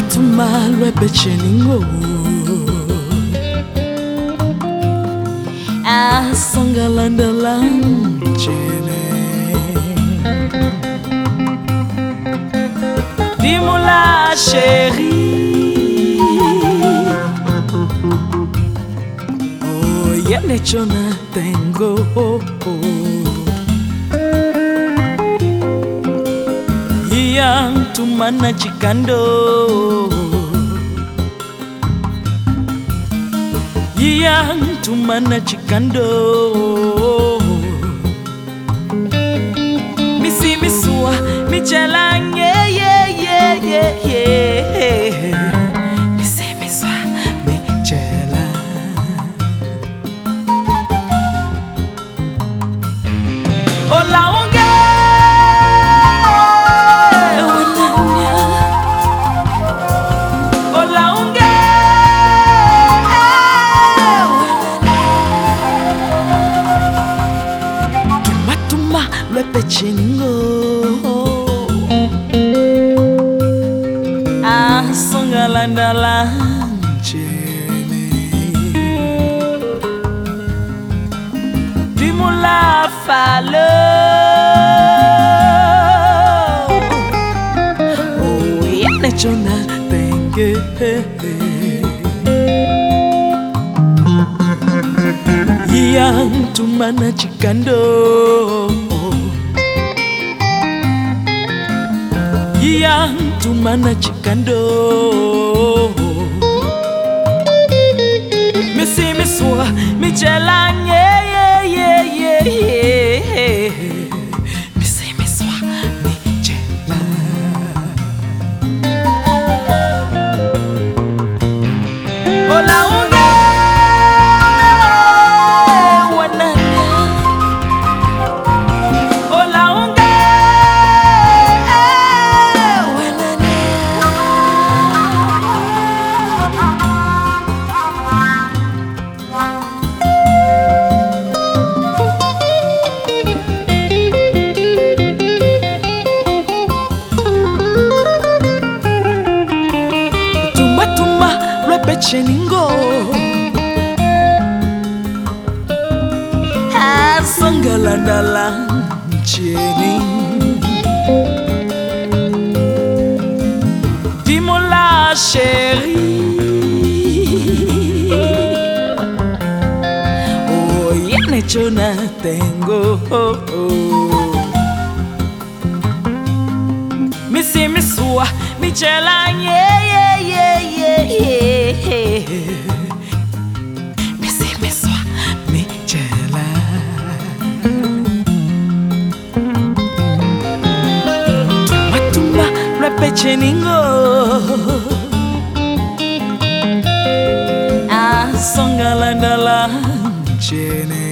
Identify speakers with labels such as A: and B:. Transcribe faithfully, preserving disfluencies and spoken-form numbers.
A: tumalwe becheningo Asongalandalan chene Dis-moi chérie Oh yene chona tengo Yang tumana chikando Yang tumana chikando Misi misua michelang yeah yeah yeah yeah yeah Misi misua michelang Ola onge Chingo Asongalandalan chene Dis-moi la falo Oh yene chona tenge Yang tumana chikando Yang tumana chikando Misi misua michelang yeah yeah yeah yeah yeah Misi misua michelang Ola unge wananya Ola unge Becheningo Asongalandalan chene Dis-moi la chérie Oh yene chona tengo Misi misua michelang yeah yeah yeah yeah yeah Misi misua michelang Tumba tumba repecheningo Asongalandalan chene